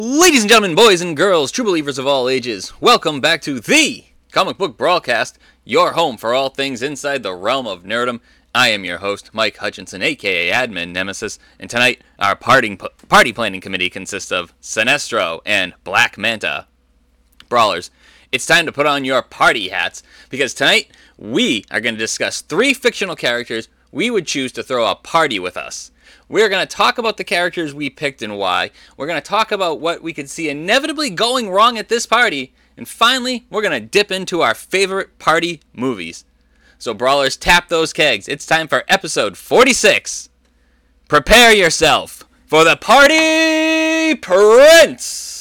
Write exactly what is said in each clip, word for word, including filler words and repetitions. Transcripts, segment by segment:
Ladies and gentlemen, boys and girls, true believers of all ages, welcome back to the Comic Book Brawlcast, your home for all things inside the realm of nerdom. I am your host, Mike Hutchinson, aka Admin Nemesis, and tonight our party, party planning committee consists of Sinestro and Black Manta. Brawlers, it's time to put on your party hats, because tonight we are going to discuss three fictional characters we would choose to throw a party with us. We're going to talk about the characters we picked and why. We're going to talk about what we could see inevitably going wrong at this party. And finally, we're going to dip into our favorite party movies. So Brawlers, tap those kegs. It's time for episode forty-six. Prepare yourself for the Party Prince!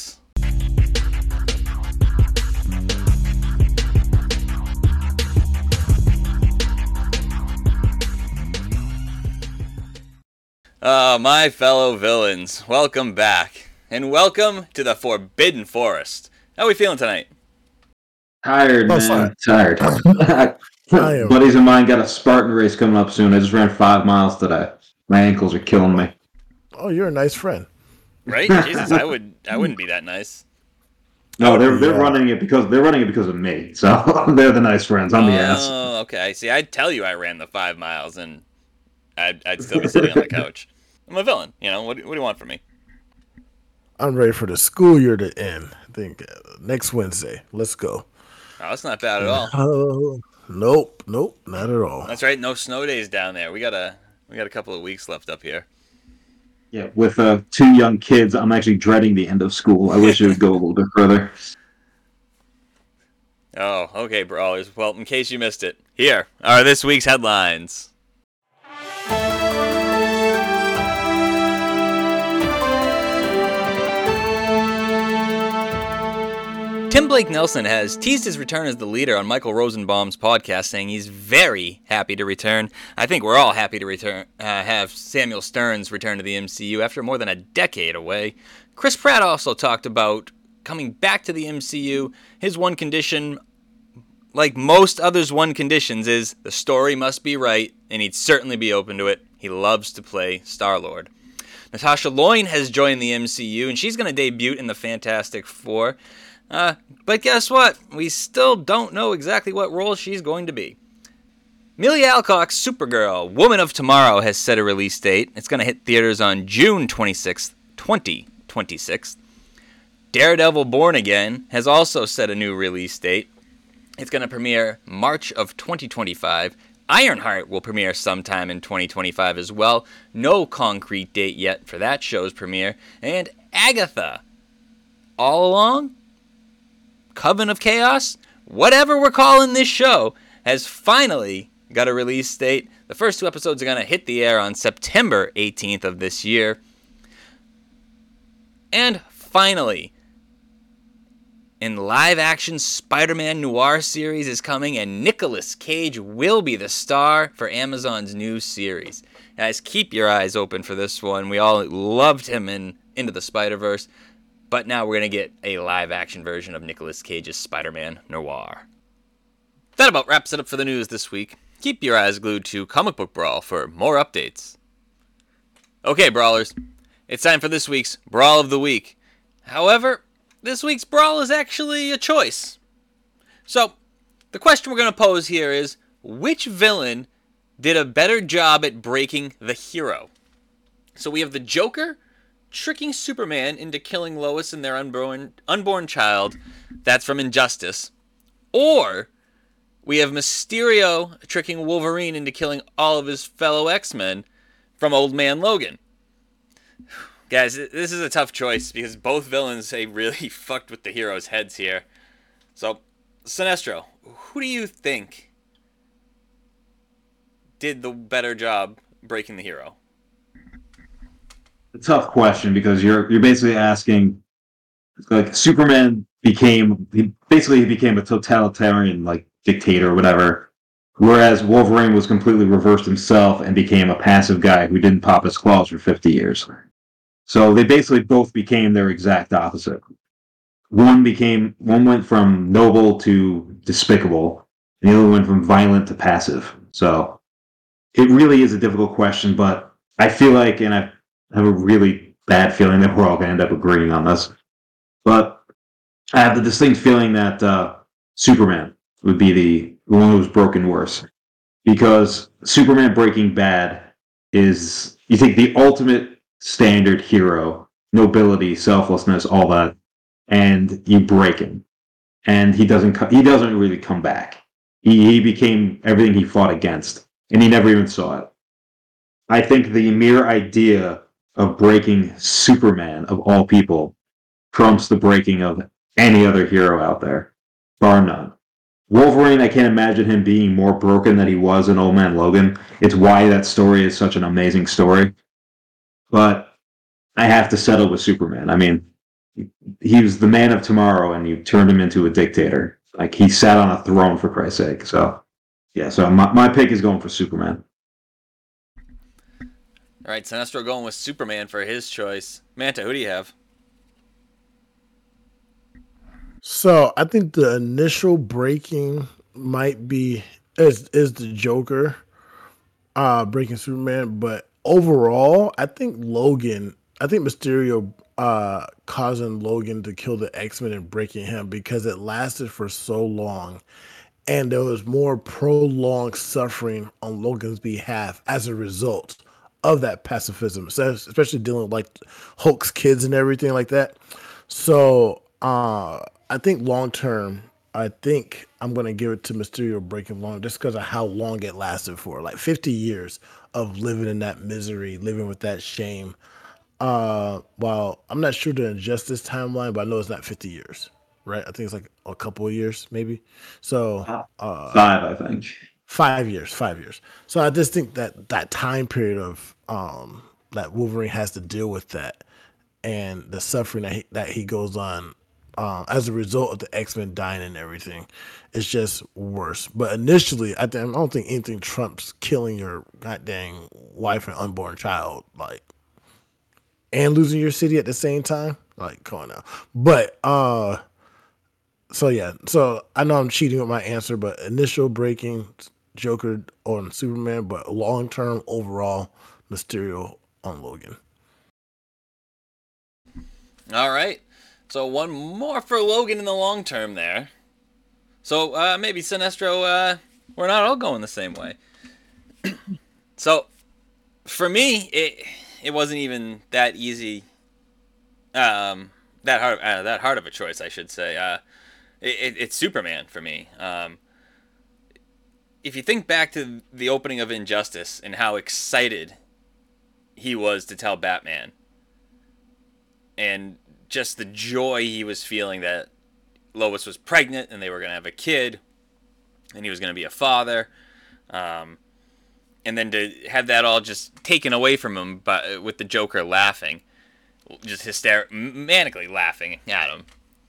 Ah, uh, my fellow villains, welcome back, and welcome to the Forbidden Forest. How are we feeling tonight? Tired, Oh, man. fine. Tired. Buddies of mine got a Spartan race coming up soon. I just ran five miles today. My ankles are killing me. Oh, you're a nice friend. Right? Jesus, I would, I wouldn't be that nice. No, they're they're Yeah. running it because they're running it because of me. So they're the nice friends. I'm the ass. Oh, okay. See, I'd tell you I ran the five miles, and I'd, I'd still be sitting on the couch. I'm a villain, you know. What, what do you want from me? I'm ready for the school year to end. I think uh, next Wednesday. Let's go. Oh, that's not bad at all. Oh, nope, nope, not at all. That's right. No snow days down there. We got a, we got a couple of weeks left up here. Yeah, with uh, two young kids, I'm actually dreading the end of school. I wish it would go a little bit further. Oh, okay, Brawlers. Well, in case you missed it, here are this week's headlines. Tim Blake Nelson has teased his return as the leader on Michael Rosenbaum's podcast, saying he's very happy to return. I think we're all happy to return, uh, have Samuel Stearns return to the M C U after more than a decade away. Chris Pratt also talked about coming back to the M C U. His one condition, like most others' one conditions, is the story must be right, and he'd certainly be open to it. He loves to play Star-Lord. Natasha Lyonne has joined the M C U, and she's going to debut in the Fantastic Four. Uh, but guess what? We still don't know exactly what role she's going to be. Amelia Alcock's Supergirl, Woman of Tomorrow, has set a release date. It's going to hit theaters on June twenty-sixth, twenty twenty-six. Daredevil Born Again has also set a new release date. It's going to premiere March of twenty twenty-five. Ironheart will premiere sometime in twenty twenty-five as well. No concrete date yet for that show's premiere. And Agatha, All Along? Coven of Chaos, whatever we're calling this show, has finally got a release date. The first two episodes are going to hit the air on September eighteenth of this year. And finally, in live-action Spider-Man Noir series is coming, and Nicolas Cage will be the star for Amazon's new series. Guys, keep your eyes open for this one. We all loved him in Into the Spider-Verse. But now we're going to get a live-action version of Nicolas Cage's Spider-Man Noir. That about wraps it up for the news this week. Keep your eyes glued to Comic Book Brawl for more updates. Okay, Brawlers, it's time for this week's Brawl of the Week. However, this week's Brawl is actually a choice. So, the question we're going to pose here is, which villain did a better job at breaking the hero? So we have the Joker tricking Superman into killing Lois and their unborn unborn child. That's from Injustice. Or we have Mysterio tricking Wolverine into killing all of his fellow X-Men from Old Man Logan. Guys, this is a tough choice because both villains they really fucked with the heroes' heads here. So, Sinestro, who do you think did the better job breaking the hero? A tough question because you're you're basically asking, like, Superman became he basically he became a totalitarian like dictator or whatever, whereas Wolverine was completely reversed himself and became a passive guy who didn't pop his claws for fifty years. So they basically both became their exact opposite. One became one went from noble to despicable, and the other went from violent to passive. So it really is a difficult question, but I feel like, and I have a really bad feeling that we're all going to end up agreeing on this. But I have the distinct feeling that uh, Superman would be the one who was broken worse, because Superman Breaking Bad is, you take the ultimate standard hero, nobility, selflessness, all that, and you break him, and he doesn't co- he doesn't really come back. He he became everything he fought against, and he never even saw it. I think the mere idea of breaking Superman of all people trumps the breaking of any other hero out there, bar none. Wolverine, I can't imagine him being more broken than he was in Old Man Logan. It's why that story is such an amazing story. But I have to settle with Superman. I mean, he was the man of tomorrow, and you turned him into a dictator. Like, he sat on a throne, for Christ's sake. So, yeah, so my, my pick is going for Superman. All right, Sinestro going with Superman for his choice. Manta, who do you have? So I think the initial breaking might be is is the Joker uh breaking Superman, but overall, I think Logan, I think Mysterio uh causing Logan to kill the X-Men and breaking him because it lasted for so long and there was more prolonged suffering on Logan's behalf as a result of that pacifism, so especially dealing with like Hulk's kids and everything like that. So uh, I think long term, I think I'm gonna give it to Mysterio breaking long just because of how long it lasted for, like fifty years of living in that misery, living with that shame. Uh, well, I'm not sure the injustice timeline, but I know it's not fifty years, right? I think it's like a couple of years, maybe. So Uh, uh, Five, I think. Five years, five years. So I just think that that time period of um that Wolverine has to deal with that and the suffering that he, that he goes on um, as a result of the X Men dying and everything, it's just worse. But initially, I, th- I don't think anything trumps killing your goddamn wife and unborn child, like, and losing your city at the same time. Like, come on now. But uh, so yeah, so I know I'm cheating with my answer, but initial breaking Joker on Superman, but long term overall Mysterio on Logan. All right. So one more for Logan in the long term there. So uh, maybe Sinestro, uh, we're not all going the same way. So for me, it it wasn't even that easy. Um, that hard uh, that hard of a choice, I should say. Uh, it, it's Superman for me. Um, if you think back to the opening of Injustice and how excited he was to tell Batman, and just the joy he was feeling that Lois was pregnant and they were going to have a kid and he was going to be a father, um, and then to have that all just taken away from him by, with the Joker laughing, just hysteric, manically laughing at him.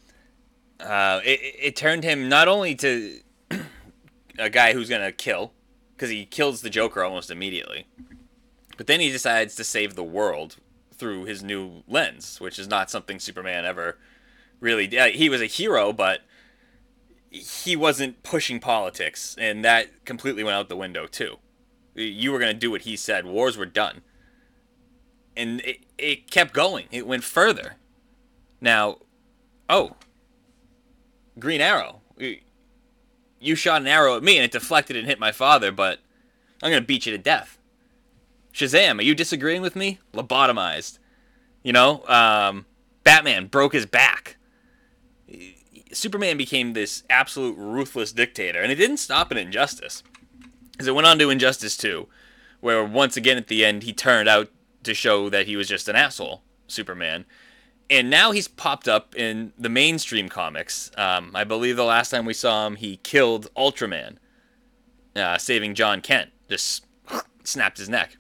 Uh, it, it turned him not only to a guy who's going to kill, because he kills the Joker almost immediately, but then he decides to save the world through his new lens, which is not something Superman ever really did. He was a hero, but he wasn't pushing politics, and that completely went out the window too. You were going to do what he said. Wars were done. And it, it kept going. It went further. Now, oh, Green Arrow. You shot an arrow at me and it deflected and hit my father, but I'm going to beat you to death. Shazam, are you disagreeing with me? Lobotomized. You know, um, Batman broke his back. Superman became this absolute ruthless dictator, and it didn't stop at Injustice. Because it went on to Injustice two, where once again at the end he turned out to show that he was just an asshole, Superman. And now he's popped up in the mainstream comics. Um, I believe the last time we saw him, he killed Ultraman, uh, saving John Kent. Just snapped his neck.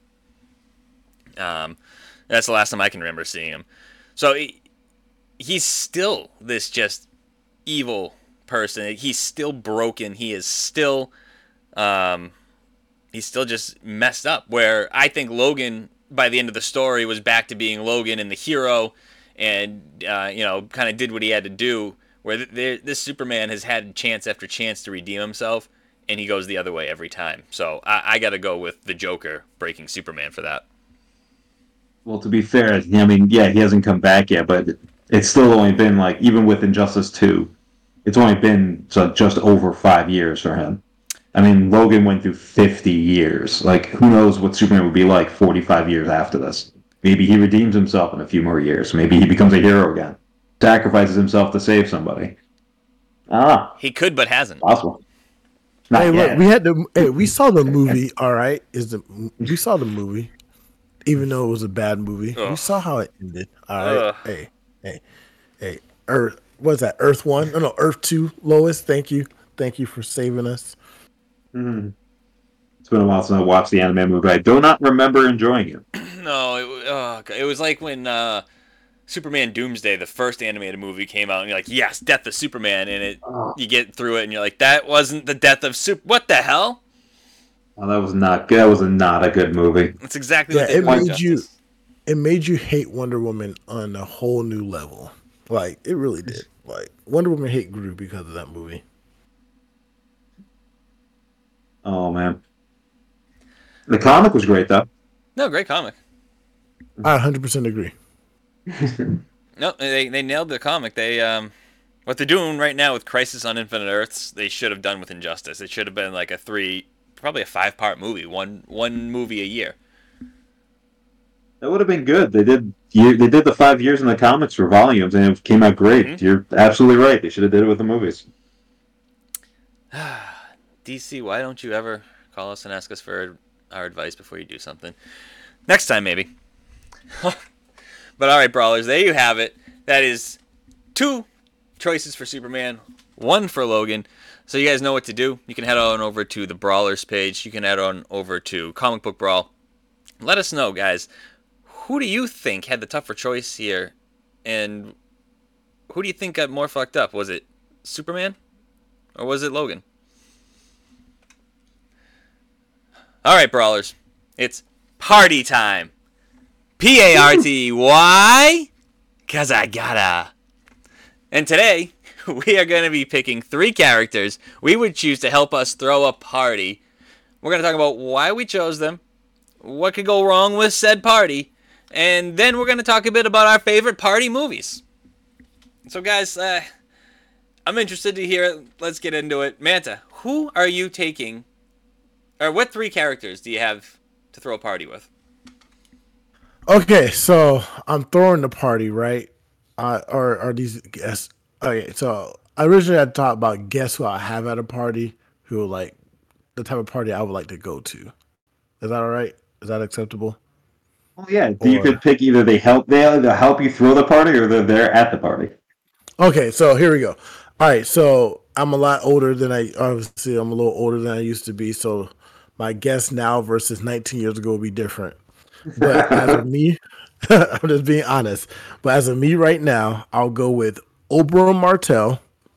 Um, that's the last time I can remember seeing him. So he, he's still this just evil person. He's still broken. He is still, um, he's still just messed up. Where I think Logan, by the end of the story, was back to being Logan and the hero, and uh, you know, kind of did what he had to do. Where th- th- this Superman has had chance after chance to redeem himself, and he goes the other way every time. So I, I got to go with the Joker breaking Superman for that. Well, to be fair, I mean, yeah, he hasn't come back yet, but it's still only been like, even with Injustice two, it's only been so just over five years for him. I mean, Logan went through fifty years. Like, who knows what Superman would be like forty-five years after this? Maybe he redeems himself in a few more years. Maybe he becomes a hero again, sacrifices himself to save somebody. Ah, He could, but hasn't. possible. Not Hey, yet. look, we had the hey, we saw the movie. All right, is the we saw the movie, even though it was a bad movie. Ugh. We saw how it ended. All right, Ugh. hey, hey, hey, Earth. What's that? Earth one? No, no, Earth two. Lois, thank you, thank you for saving us. Mhm. It's been a while since I watched the anime movie. I do not remember enjoying it. No, it, wa- oh, God. It was like when uh, Superman Doomsday, the first animated movie, came out, and you're like, yes, Death of Superman, and it Oh, you get through it, and you're like, that wasn't the death of Super. What the hell? well, that was not good. That was a, not a good movie. That's exactly Yeah, what they it did with made you- Justice. It made you hate Wonder Woman on a whole new level. Like it really did. Like Wonder Woman hate grew because of that movie. Oh man, the comic was great though. No, great comic. I one hundred percent agree. No, they they nailed the comic. They um, what they're doing right now with Crisis on Infinite Earths, they should have done with Injustice. It should have been like a three, probably a five part movie, one one movie a year. That would have been good. They did. You, they did the five years in the comics for volumes, and it came out great. Mhm. You're absolutely right. They should have did it with the movies. D C, why don't you ever call us and ask us for our advice before you do something? Next time, maybe. But all right, brawlers, there you have it. That is two choices for Superman, one for Logan. So you guys know what to do. You can head on over to the Brawlers page. You can head on over to Comic Book Brawl. Let us know, guys. Who do you think had the tougher choice here? And who do you think got more fucked up? Was it Superman? Or was it Logan? All right, Brawlers. It's party time. P A R T Y. Because I gotta. And today, we are going to be picking three characters we would choose to help us throw a party. We're going to talk about why we chose them, what could go wrong with said party, and then we're going to talk a bit about our favorite party movies. So, guys, uh, I'm interested to hear it. Let's get into it. Manta, who are you taking, or what three characters do you have to throw a party with? Okay, so I'm throwing the party, right? Uh, or are these guests? Okay, so originally I thought about guests who I have at a party who are like the type of party I would like to go to. Is that all right? Is that acceptable? Oh yeah, you Or- could pick either they help they either help you throw the party or they're there at the party. Okay, so here we go. All right, so I'm a lot older than I obviously I'm a little older than I used to be. So my guess now versus nineteen years ago will be different. But as of me, I'm just being honest. But as of me right now, I'll go with Oberyn Martell,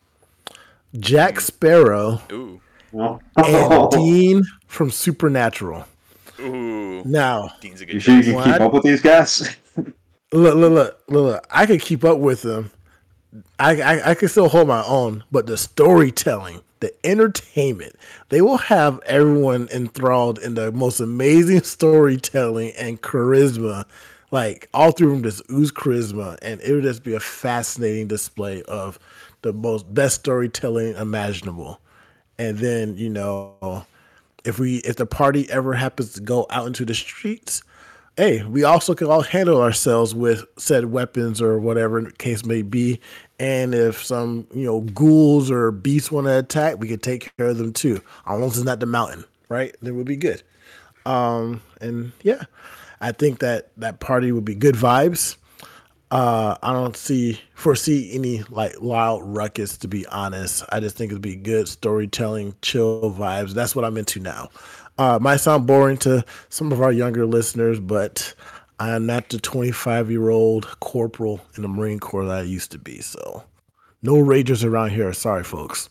Jack Sparrow, Ooh. Well, and Dean from Supernatural. Ooh. Now, Dean's a you good sure you choice. can What? keep up with these guys? look, look, look, look, look. I can keep up with them. I, I I can still hold my own, but the storytelling, the entertainment, they will have everyone enthralled in the most amazing storytelling and charisma. Like all through them just ooze charisma, and it would just be a fascinating display of the most best storytelling imaginable. And then, you know, if we if the party ever happens to go out into the streets, hey, we also can all handle ourselves with said weapons or whatever the case may be. And if some, you know, ghouls or beasts want to attack, we can take care of them too. As long as it's not the mountain, right? Then we'll be good. Um, and yeah, I think that that party would be good vibes. Uh, I don't see foresee any like loud ruckus, to be honest. I just think it'd be good storytelling, chill vibes. That's what I'm into now. Uh, might sound boring to some of our younger listeners, but I am not the twenty-five year old corporal in the Marine Corps that I used to be. So, no ragers around here. Sorry, folks.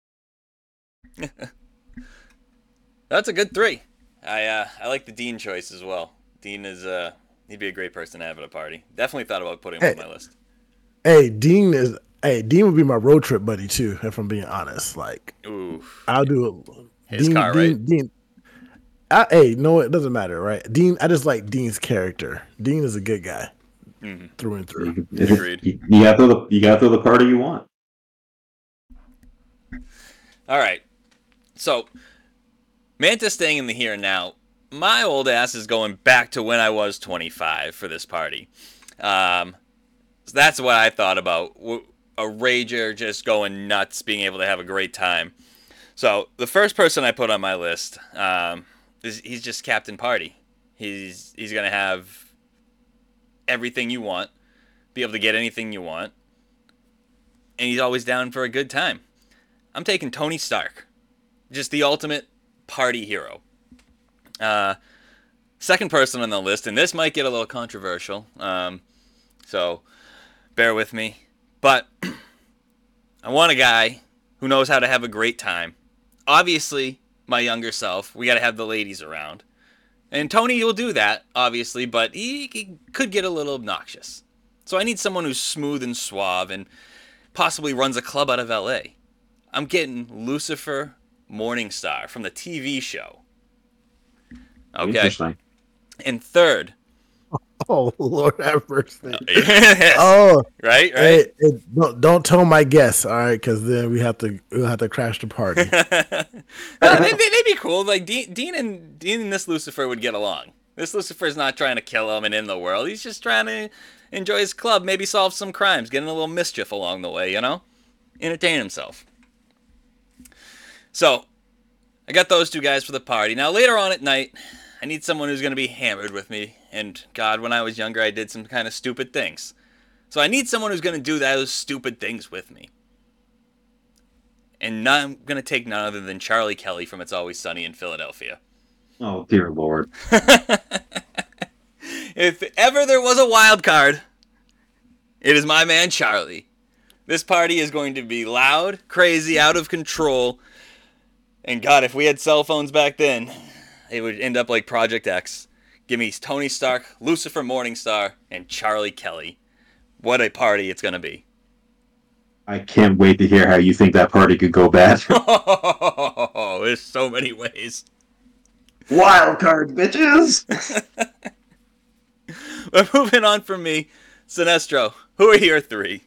That's a good three. I uh, I like the Dean choice as well. Dean is uh he'd be a great person to have at a party. Definitely thought about putting him Hey. on my list. Hey, Dean is. Hey, Dean would be my road trip buddy too. If I'm being honest, like Ooh. I'll do it. His Dean, car, Dean, right? Dean. I, hey, no, it doesn't matter, right? Dean, I just like Dean's character. Dean is a good guy. Mm-hmm. through and through. You, Agreed. you, you got to throw the you got to throw the party you want. All right. So, Manta staying in the here and now. My old ass is going back to when I was twenty-five for this party. Um, so that's what I thought about. A rager just going nuts, being able to have a great time. So the first person I put on my list, um, is he's just Captain Party. He's he's gonna have everything you want, be able to get anything you want, and he's always down for a good time. I'm taking Tony Stark, just the ultimate party hero. Uh, second person on the list, and this might get a little controversial, um, so bear with me. But I want a guy who knows how to have a great time. Obviously, my younger self, we got to have the ladies around. And Tony will do that, obviously, but he, he could get a little obnoxious. So I need someone who's smooth and suave and possibly runs a club out of L A. I'm getting Lucifer Morningstar from the T V show. Okay. Interesting. And third. Oh, Lord have mercy. Yes. Oh, right, right. Hey, hey, don't, don't tell my guests, all right? Because then we have to we'll have to crash the party. No, they, they, they'd be cool. Like Dean, Dean and Dean and this Lucifer would get along. This Lucifer's not trying to kill him and end the world. He's just trying to enjoy his club, maybe solve some crimes, get in a little mischief along the way, you know, entertain himself. So, I got those two guys for the party. Now later on at night, I need someone who's going to be hammered with me. And God, when I was younger, I did some kind of stupid things. So I need someone who's going to do those stupid things with me. And not, I'm going to take none other than Charlie Kelly from It's Always Sunny in Philadelphia. Oh, dear Lord. If ever there was a wild card, it is my man Charlie. This party is going to be loud, crazy, out of control. And God, if we had cell phones back then, it would end up like Project X. Give me Tony Stark, Lucifer Morningstar, and Charlie Kelly. What a party it's going to be. I can't wait to hear how you think that party could go bad. Oh, there's so many ways. Wild card, bitches! But moving on from me, Sinestro, who are your three?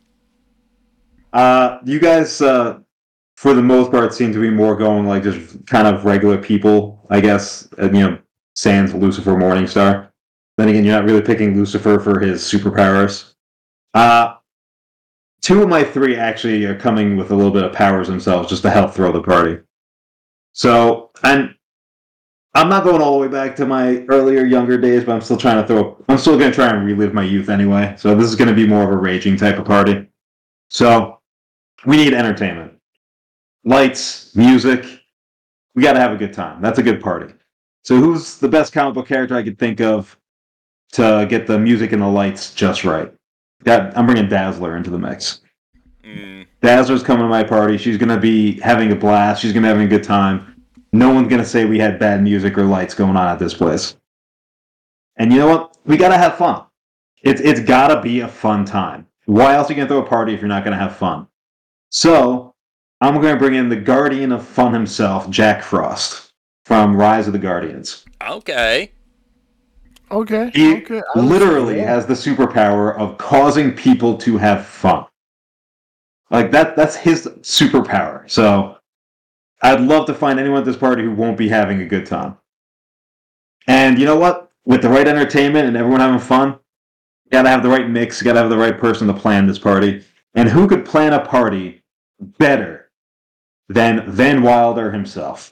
Uh, you guys, uh, for the most part, seem to be more going like just kind of regular people, I guess. Uh, you know, sans Lucifer Morningstar. Then again, you're not really picking Lucifer for his superpowers. Uh, two of my three actually are coming with a little bit of powers themselves just to help throw the party. So, and I'm not going all the way back to my earlier, younger days, but I'm still trying to throw, I'm still going to try and relive my youth anyway. So this is going to be more of a raging type of party. So, we need entertainment. Lights, music. We got to have a good time. That's a good party. So who's the best comic book character I could think of to get the music and the lights just right? That, I'm bringing Dazzler into the mix. Mm. Dazzler's coming to my party. She's going to be having a blast. She's going to be having a good time. No one's going to say we had bad music or lights going on at this place. And you know what? We got to have fun. It's It's got to be a fun time. Why else are you going to throw a party if you're not going to have fun? So, I'm going to bring in the guardian of fun himself, Jack Frost, from Rise of the Guardians. Okay. Okay. He okay. I literally understand. has the superpower of causing people to have fun. Like, that that's his superpower. So, I'd love to find anyone at this party who won't be having a good time. And you know what? With the right entertainment and everyone having fun, you gotta have the right mix, you gotta have the right person to plan this party. And who could plan a party better than Van Wilder himself?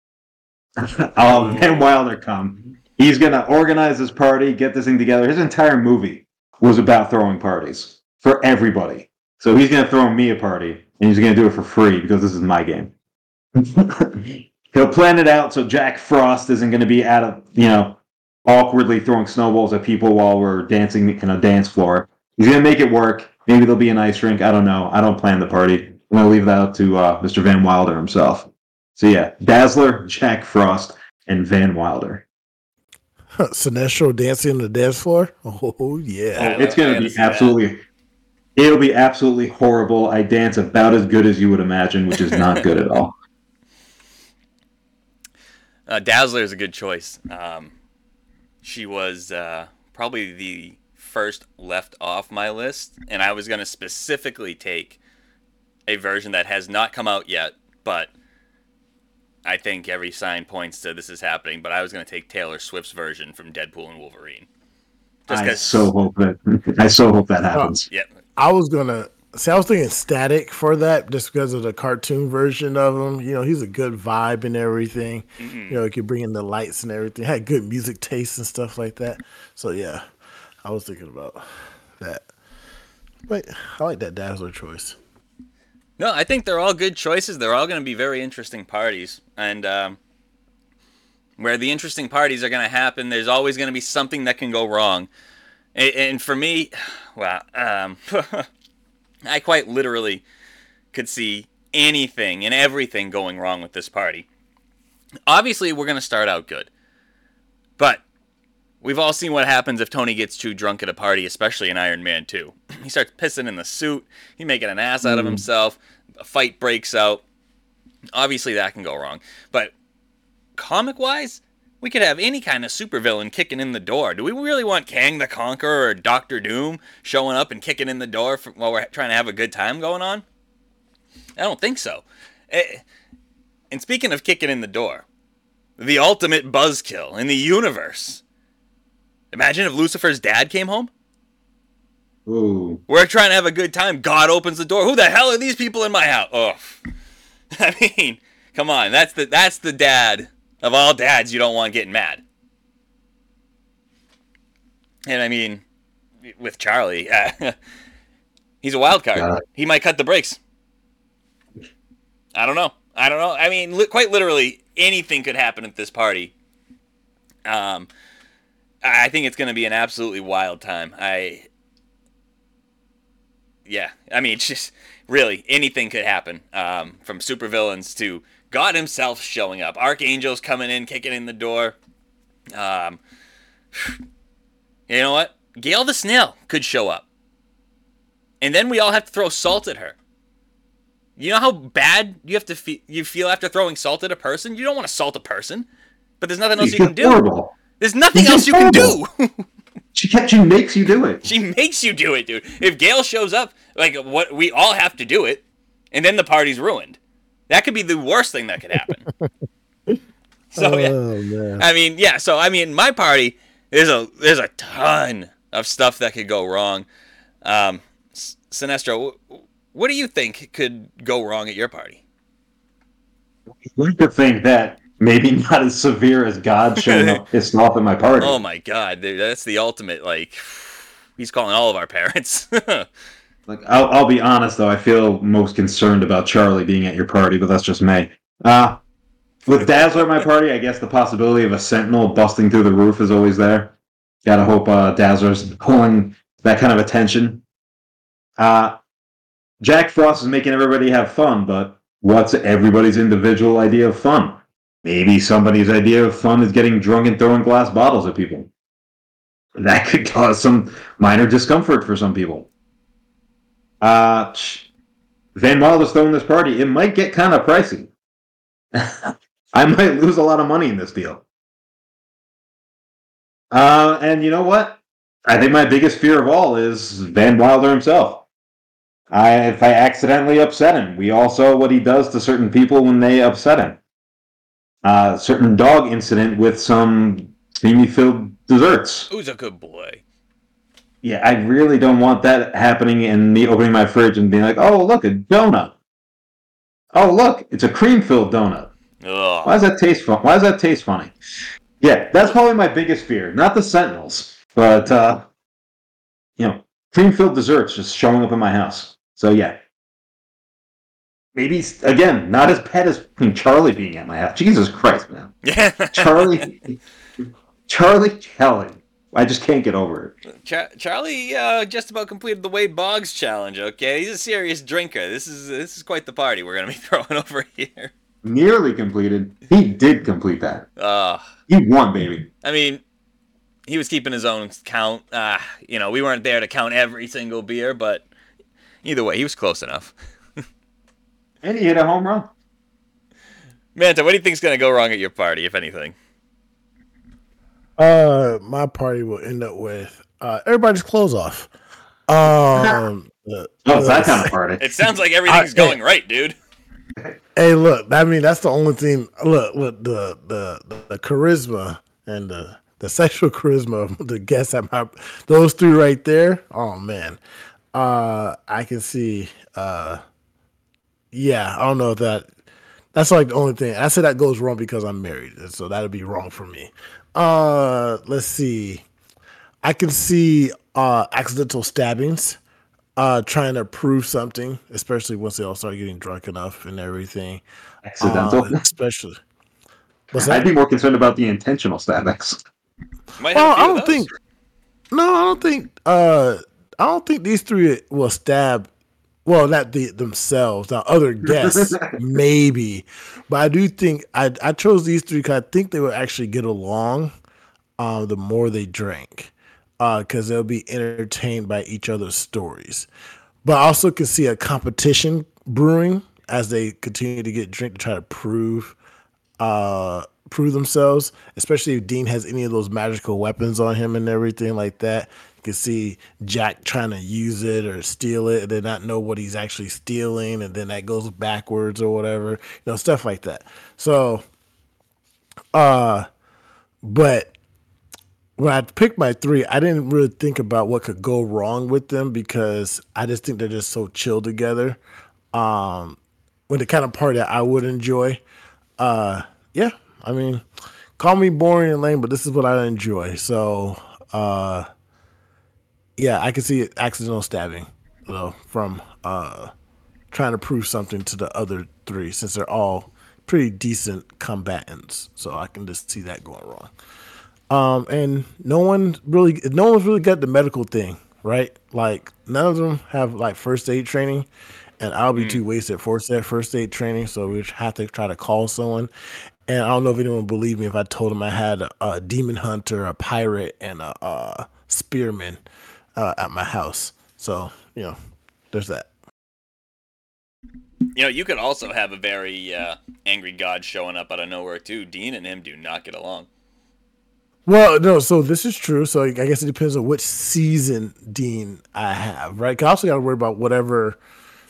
Oh, Van Wilder come. He's going to organize this party, get this thing together. His entire movie was about throwing parties for everybody. So he's going to throw me a party, and he's going to do it for free because this is my game. He'll plan it out so Jack Frost isn't going to be out of, you know, awkwardly throwing snowballs at people while we're dancing in a dance floor. He's going to make it work. Maybe there'll be an ice rink. I don't know. I don't plan the party. I'm going to leave that up to uh, Mister Van Wilder himself. So yeah, Dazzler, Jack Frost, and Van Wilder. Sinestro dancing on the dance floor. Oh yeah, Oh, it's going to be absolutely. It'll be absolutely horrible. I dance about as good as you would imagine, which is not good at all. Uh, Dazzler is a good choice. Um, she was uh, probably the first left off my list, and I was going to specifically take a version that has not come out yet, but I think every sign points to this is happening, but I was going to take Taylor Swift's version from Deadpool and Wolverine. Just I so hope that I so hope that happens. Uh, yeah. I was going to see, I was thinking Static for that just because of the cartoon version of him. You know, he's a good vibe and everything. Mm-hmm. You know, he could bring in the lights and everything. Had good music taste and stuff like that. So, yeah, I was thinking about that. But I like that Dazzler choice. No, I think they're all good choices. They're all going to be very interesting parties. And um, where the interesting parties are going to happen, there's always going to be something that can go wrong. And, and for me, well, um, I quite literally could see anything and everything going wrong with this party. Obviously, we're going to start out good. But we've all seen what happens if Tony gets too drunk at a party, especially in Iron Man two. He starts pissing in the suit. He's making an ass out of himself. A fight breaks out. Obviously, that can go wrong. But comic-wise, we could have any kind of supervillain kicking in the door. Do we really want Kang the Conqueror or Doctor Doom showing up and kicking in the door for, while we're trying to have a good time going on? I don't think so. And speaking of kicking in the door, the ultimate buzzkill in the universe. Imagine if Lucifer's dad came home. Ooh. We're trying to have a good time. God opens the door. Who the hell are these people in my house? Oh, I mean, come on. That's the that's the dad of all dads you don't want getting mad. And I mean, with Charlie, uh, he's a wild card. Yeah. He might cut the brakes. I don't know. I don't know. I mean, li- quite literally, anything could happen at this party. Um, I think it's going to be an absolutely wild time. I, yeah. I mean, it's just really anything could happen. Um, from supervillains to God himself showing up, archangels coming in, kicking in the door. Um, you know what? Gail the Snail could show up, and then we all have to throw salt at her. You know how bad you have to fe- you feel after throwing salt at a person? You don't want to salt a person, but there's nothing else you can do. Horrible. There's nothing else you can do. she kept, she makes you do it. She makes you do it, dude. If Gail shows up, like what we all have to do it, and then the party's ruined. That could be the worst thing that could happen. So yeah, oh, man. I mean, yeah. So I mean, my party there's a there's a ton of stuff that could go wrong. Um, Sinestro, what do you think could go wrong at your party? I like to think that maybe not as severe as God showing up pissed off at my party. Oh my God, dude, that's the ultimate. Like, he's calling all of our parents. Like, I'll, I'll be honest though, I feel most concerned about Charlie being at your party, but that's just me. Uh, with Dazzler at my party, I guess the possibility of a Sentinel busting through the roof is always there. Gotta hope uh, Dazzler's pulling that kind of attention. Uh, Jack Frost is making everybody have fun, but what's everybody's individual idea of fun? Maybe somebody's idea of fun is getting drunk and throwing glass bottles at people. That could cause some minor discomfort for some people. Uh, Van Wilder's throwing this party. It might get kind of pricey. I might lose a lot of money in this deal. Uh, and you know what? I think my biggest fear of all is Van Wilder himself. I, if I accidentally upset him, we all saw what he does to certain people when they upset him. Uh, certain dog incident with some creamy-filled desserts. Who's a good boy? Yeah, I really don't want that happening and me opening my fridge and being like, oh, look, a donut. Oh, look, it's a cream-filled donut. Ugh. Why does that taste fun? Why does that taste funny? Yeah, that's probably my biggest fear. Not the Sentinels, but, uh, you know, cream-filled desserts just showing up in my house. So, yeah. Maybe, again, not as pet as Charlie being at my house. Jesus Christ, man. Yeah. Charlie, Charlie Kelly. I just can't get over it. Char- Charlie uh, just about completed the Wade Boggs challenge, okay? He's a serious drinker. This is this is quite the party we're going to be throwing over here. Nearly completed. He did complete that. Uh, he won, baby. I mean, he was keeping his own count. Uh, you know, we weren't there to count every single beer, but either way, he was close enough. And he hit a home run. Manta, what do you think's going to go wrong at your party, if anything? Uh, my party will end up with Uh, everybody's clothes off. Um, the, Oh, it's that the- kind of party. It sounds like everything's I- going right, dude. Hey, look, I mean that's the only thing. Look, look, the the the, the charisma and the the sexual charisma of the guests at my those three right there. Oh man, uh, I can see. Uh, yeah, I don't know if that. That's like the only thing. I say that goes wrong because I'm married, so that'd be wrong for me. Uh, let's see. I can see uh accidental stabbings. Uh, trying to prove something, especially once they all start getting drunk enough and everything. Accidental. Uh, especially what's I'd that? be more concerned about the intentional stabbings. Might Well, have a few I of don't those. think. No, I don't think. Uh, I don't think these three will stab. Well, not the themselves. Now, other guests maybe, but I do think I I chose these three because I think they would actually get along. Uh, the more they drank, because they'll be entertained by each other's stories. But I also can see a competition brewing as they continue to get drink to try to prove uh prove themselves, especially if Dean has any of those magical weapons on him and everything like that. You can see Jack trying to use it or steal it and then not know what he's actually stealing, and then that goes backwards or whatever, you know, stuff like that. So uh but when I picked my three, I didn't really think about what could go wrong with them because I just think they're just so chill together. Um, with the kind of party that I would enjoy. Uh, yeah, I mean, call me boring and lame, but this is what I enjoy. So, uh, yeah, I can see accidental stabbing, you know, from uh, trying to prove something to the other three, since they're all pretty decent combatants. So I can just see that going wrong. Um, and no one really, no one's really got the medical thing, right? Like none of them have like first aid training, and I'll be too wasted for that first aid training. So we have to try to call someone. And I don't know if anyone would believe me if I told them I had a, a demon hunter, a pirate, and a, uh spearman uh, at my house. So you know, there's that. You know, you could also have a very uh, angry god showing up out of nowhere too. Dean and him do not get along. Well, no, so this is true. So I guess it depends on which season Dean I have, right? 'Cause I also got to worry about whatever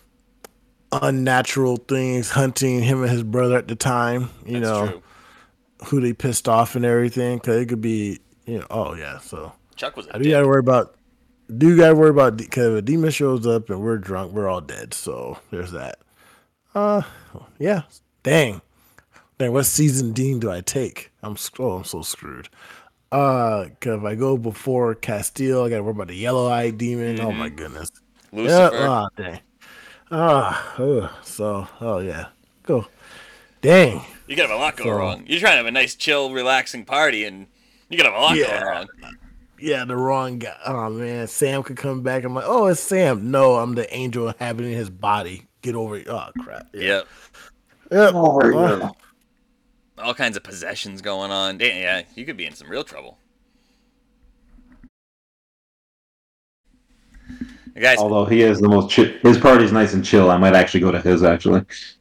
unnatural things hunting him and his brother at the time, you That's know, true. who they pissed off and everything. Because it could be, you know, oh, yeah. So Chuck was a I do dick. got to worry about, do got to worry about, because if a demon shows up and we're drunk, we're all dead. So there's that. Uh, yeah. Dang. Dang, what season Dean do I take? I'm, sc- oh, I'm so screwed. Uh, cause if I go before Castile, I gotta worry about the yellow-eyed demon. Oh my goodness. Yeah. Lucifer. Oh dang. Ah. ugh, so. Oh yeah. Go. Dang. You could have a lot go So- wrong. You're trying to have a nice, chill, relaxing party, and you could have a lot Yeah. going wrong. Yeah, the wrong guy. Oh man, Sam could come back. I'm like, oh, it's Sam. No, I'm the angel inhabiting his body. Get over it. Oh crap. Yeah. Yep. Yep. Oh, Uh, yeah. All kinds of possessions going on. Damn, yeah, you could be in some real trouble. Guys, Although he is the most chill. His party's nice and chill. I might actually go to his, actually.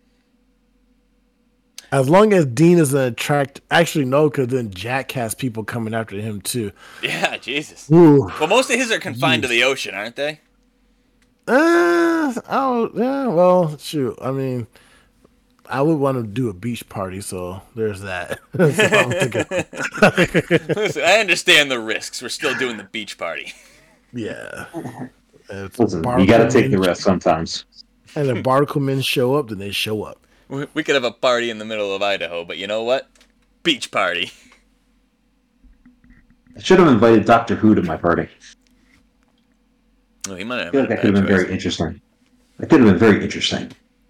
As long as Dean is an attract, actually no, because then Jack has people coming after him too. yeah, Jesus. Ooh. Well, most of his are confined to the ocean, aren't they? Uh, I don't. Yeah, well, shoot. I mean, I would want to do a beach party, so there's that. So I'm thinking, Listen, I understand the risks. We're still doing the beach party. yeah. If Listen, you got to take the Barkelmen- risk sometimes. And if Barkelmen show up, then they show up. We we could have a party in the middle of Idaho, but you know what? Beach party. I should have invited Doctor Who to my party. Well, he might I have feel like been that a could have bad been choice. very interesting. That could have been very interesting.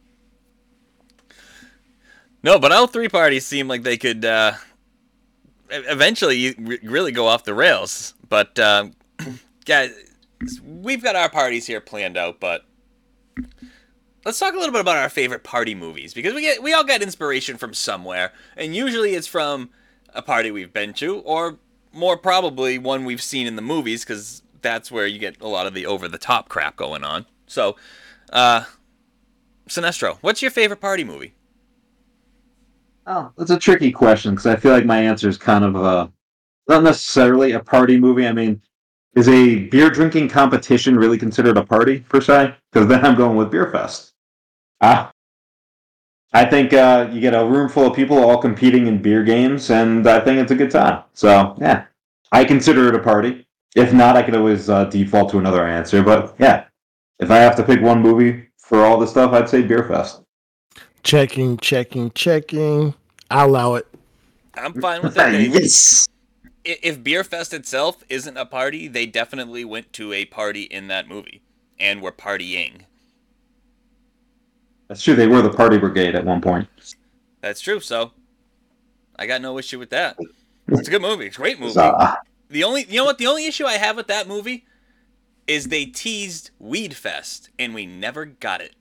No, but all three parties seem like they could uh, e- eventually re- really go off the rails. But um, guys, we've got our parties here planned out. But let's talk a little bit about our favorite party movies, because we get we all get inspiration from somewhere, and usually it's from a party we've been to, or more probably one we've seen in the movies, because that's where you get a lot of the over the top crap going on. So, uh, Sinestro, what's your favorite party movie? Oh, that's a tricky question because I feel like my answer is kind of uh not necessarily a party movie. I mean, is a beer drinking competition really considered a party per se? Because then I'm going with Beer Fest. Ah, I think uh, you get a room full of people all competing in beer games, and I think it's a good time. So yeah, I consider it a party. If not, I could always uh, default to another answer. But yeah, if I have to pick one movie for all this stuff, I'd say Beer Fest. Checking, checking, checking. I'll allow it. I'm fine with it. They, Yes. i- if Beer Fest itself isn't a party, they definitely went to a party in that movie and were partying. That's true. They were the party brigade at one point. That's true. So I got no issue with that. It's a good movie. It's a great movie. Uh, The only, you know what? The only issue I have with that movie is they teased Weed Fest and we never got it.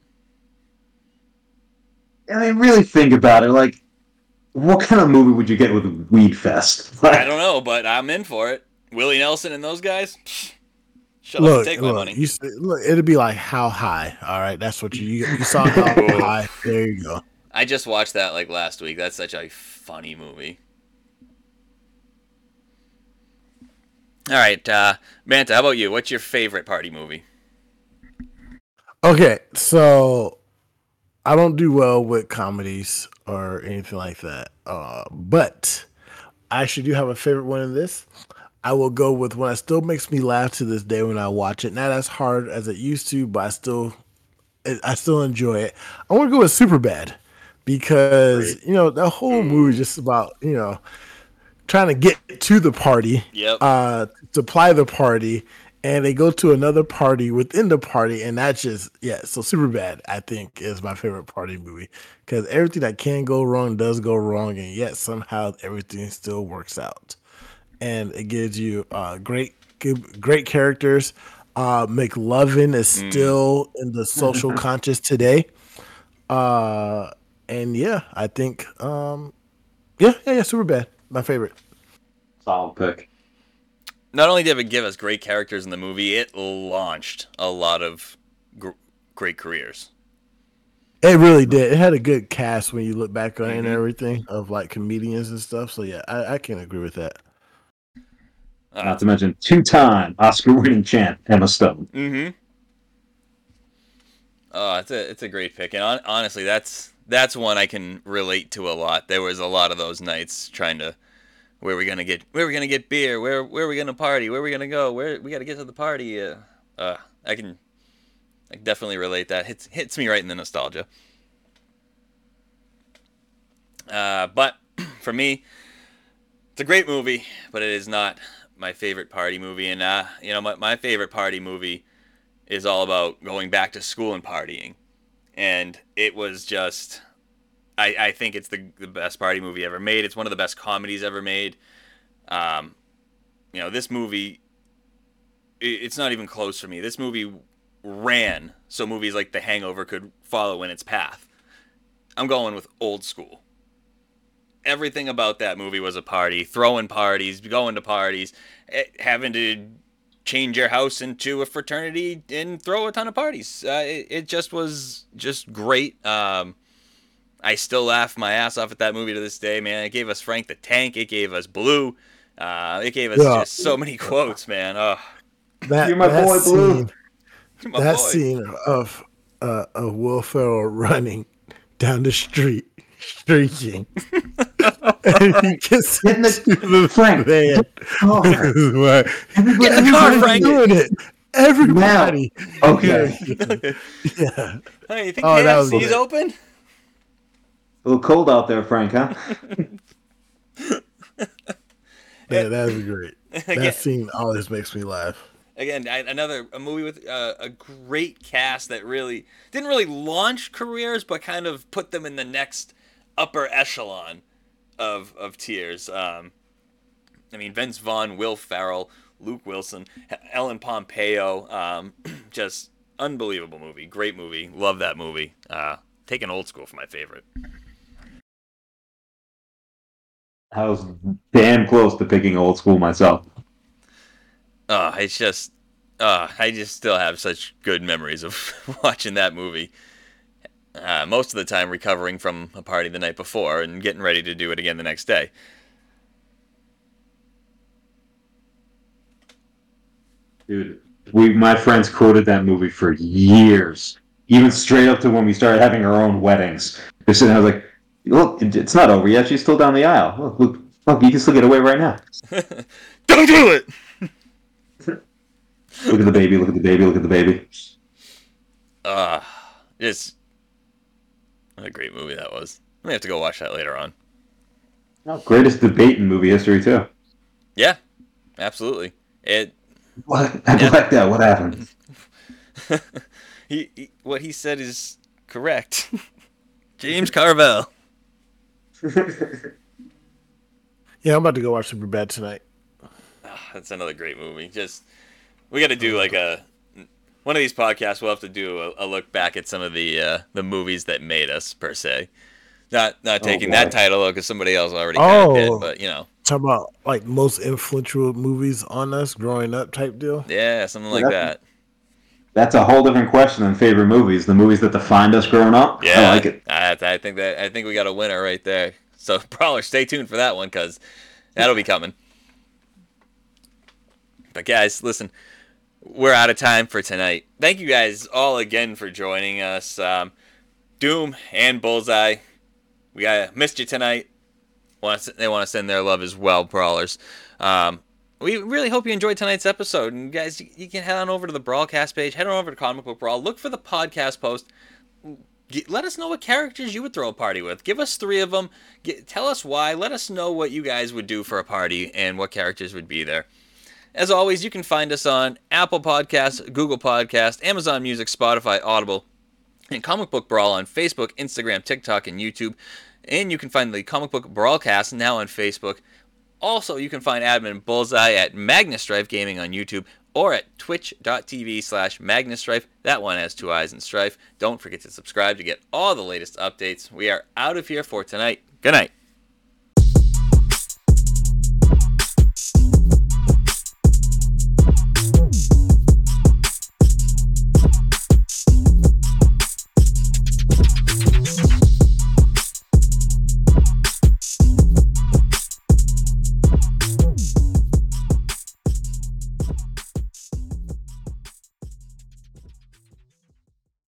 I mean, really think about it. Like, what kind of movie would you get with Weed Fest? I don't know, but I'm in for it. Willie Nelson and those guys. Shut up Look, and take my look, money. you, s- look, it'd be like How High. All right, that's what you you, you saw. How High. There you go. I just watched that like last week. That's such a funny movie. All right, uh, Manta, how about you? What's your favorite party movie? Okay, so I don't do well with comedies or anything like that. Uh, but I actually do have a favorite one in this. I will go with one that still makes me laugh to this day when I watch it. Not as hard as it used to, but I still I still enjoy it. I want to go with Superbad because you know the whole movie is just about you know trying to get to the party, Yep. uh, supply the party, and they go to another party within the party, and that's just yeah. So Superbad, I think, is my favorite party movie because everything that can go wrong does go wrong, and yet somehow everything still works out, and it gives you uh, great, good, great characters. Uh, McLovin is still in the social conscious today, uh, and yeah, I think um, yeah, yeah, yeah, Superbad, my favorite. Solid pick. Not only did it give us great characters in the movie, it launched a lot of gr- great careers. It really did. It had a good cast when you look back on it and Mhm. everything of like comedians and stuff. So yeah, I, I can agree with that. Uh, Not to mention two-time Oscar-winning champ Emma Stone. mm-hmm. Oh, it's a it's a great pick, and on, honestly, that's that's one I can relate to a lot. There was a lot of those nights trying to where are we gonna get where are we gonna get beer, where where are we gonna party, where are we gonna go, where we gotta get to the party. Uh, uh, I can I can definitely relate. That hits hits me right in the nostalgia. Uh, but for me, it's a great movie, but it is not my favorite party movie. And uh, you know, my my favorite party movie is all about going back to school and partying. And it was just, I, I think it's the, the best party movie ever made. It's one of the best comedies ever made. Um, you know, this movie, it, it's not even close for me. This movie ran so movies like The Hangover could follow in its path. I'm going with old school. Everything about that movie was a party. Throwing parties, going to parties, eh, having to change your house into a fraternity and throw a ton of parties. Uh, it, it just was just great. Um, I still laugh my ass off at that movie to this day, man. It gave us Frank the Tank. It gave us Blue. Uh, it gave us Yeah. just so many quotes, man. Oh, That You're my that boy, Blue. scene, my that boy. scene of uh, of Will Ferrell running down the street, shrieking, and he gets Get in the- into the Frank, van. Oh, This is why everybody, Get in the car, everybody Frank. doing it. Everybody. Okay. Yeah. Hey, you think Oh, that was K F C's great. open? A little cold out there, Frank, huh? Yeah, that was great. Again- That scene always makes me laugh. Again, I- another a movie with uh, a great cast that really didn't really launch careers, but kind of put them in the next upper echelon of of tiers. Um, I mean, Vince Vaughn, Will Ferrell, Luke Wilson, Ellen Pompeo, um, just unbelievable movie, great movie, love that movie. Uh, taking Old School for my favorite. I was damn close to picking Old School myself. Uh, it's just, uh, I just still have such good memories of watching that movie. Uh, most of the time recovering from a party the night before and getting ready to do it again the next day. Dude, we my friends quoted that movie for years, even straight up to when we started having our own weddings. They're sitting there like, look, it's not over yet. She's still down the aisle. Look, look, look you can still get away right now. Don't do it. Look at the baby. Look at the baby. Look at the baby. Uh, just what a great movie that was. I'm gonna have to go watch that later on. Oh, greatest debate in movie history too. Yeah, absolutely. It. What? I Yeah. like that. What happened? he, he what he said is correct. James Carvell. Yeah, I'm about to go watch Superbad tonight. Oh, that's another great movie. Just we got to do like a one of these podcasts. We'll have to do a, a look back at some of the uh, the movies that made us per se. Not not taking Oh, that boy. title though, because somebody else already kind of Oh. did. But you know, Talk about like most influential movies on us growing up type deal. yeah, something Yeah, like that's- that. That's a whole different question than favorite movies. The movies that defined us growing up. Yeah, I like it. I, I think that I think we got a winner right there. So Brawler, stay tuned for that one because that'll be coming. But guys, listen, we're out of time for tonight. Thank you guys all again for joining us. Um, Doom and Bullseye, we got missed you tonight. Want to, they want to send their love as well, Brawlers. Um, we really hope you enjoyed tonight's episode. And guys, you, you can head on over to the Brawlcast page, head on over to Comic Book Brawl, look for the podcast post. Get, let us know what characters you would throw a party with. Give us three of them. Get, tell us why. Let us know what you guys would do for a party and what characters would be there. As always, you can find us on Apple Podcasts, Google Podcasts, Amazon Music, Spotify, Audible, and Comic Book Brawl on Facebook, Instagram, TikTok, and YouTube. And you can find the Comic Book Brawlcast now on Facebook. Also, you can find Admin Bullseye at Magnus Strife Gaming on YouTube or at twitch.tv slash Magnus Strife. That one has two eyes and Strife. Don't forget to subscribe to get all the latest updates. We are out of here for tonight. Good night.